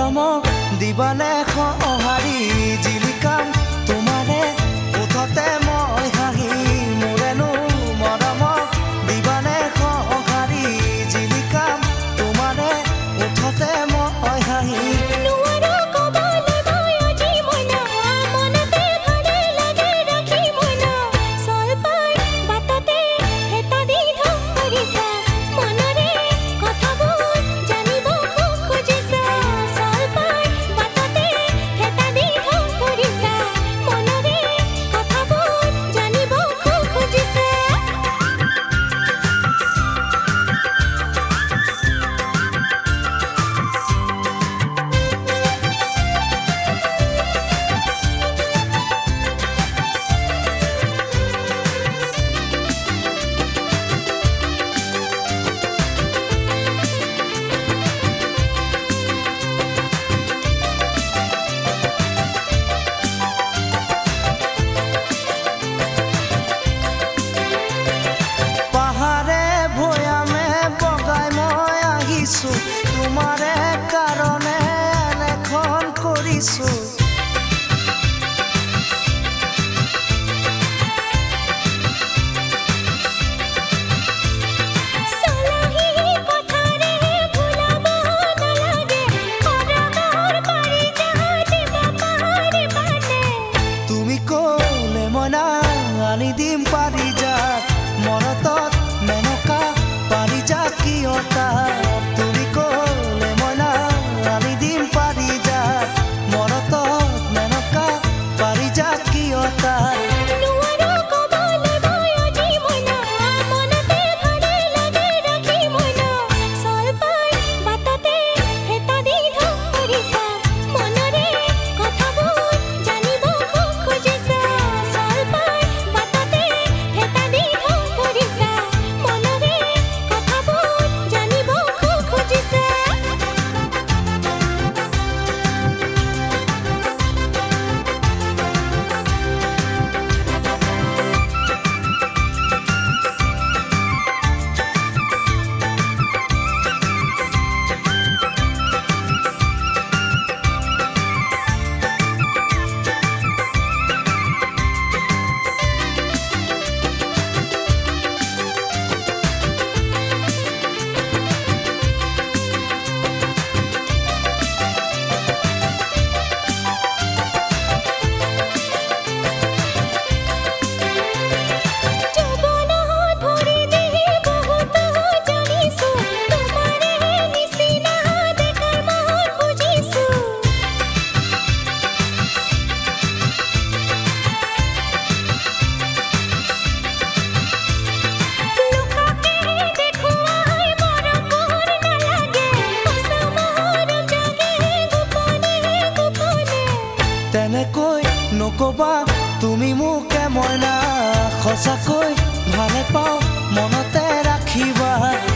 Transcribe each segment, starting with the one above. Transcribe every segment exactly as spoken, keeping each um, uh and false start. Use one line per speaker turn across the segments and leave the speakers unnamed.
মৰম দিবানে সঁহাৰি জিলিকাম তোমাৰে ওঠতে মই হাঁহি মোৰেনো মৰম দিবানে সঁহাৰি জিলিকাম তোমাৰে ওঠতে মই হাঁহি তোমাৰে কাৰণে এনেখন কৰিছো তুমি ক'লে মনা আনি দিম পাৰি যা মৰতত মেনকা পাৰি যা কিয়তা তেনেকৈ নকবা তুমি মোকে মইনা সঁচাকৈ ভালে পাওঁ মনতে ৰাখিবা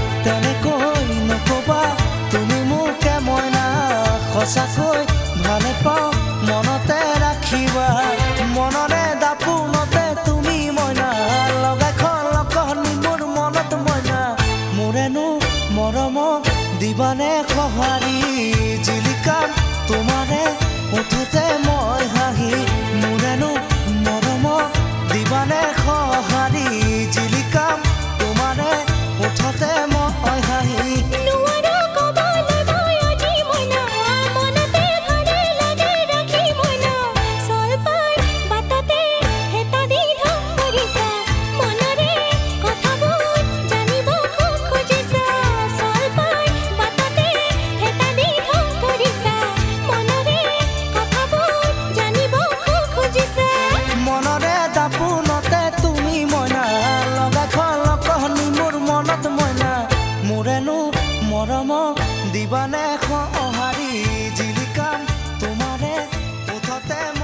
তেনেকৈ নকবা তুমি মোকে মইনা সঁচাকৈ ভালে পাওঁ মনতে ৰাখিবা মনৰে দাপোনতে তুমি মইনা লগাই খলকনি মোৰ মনত মইনা মোৰেনো মৰম দিবানে সঁহাৰি জিলিকাম তোমাৰে ওঠতে মই হাঁহি মোৰেনো মৰম দিবানে সঁহাৰি জিলিকাম তোমাৰে ওঠতে মই হাঁহি মৰম দিবানে সঁহাৰি জিলিকাম তোমাৰে ওঠতে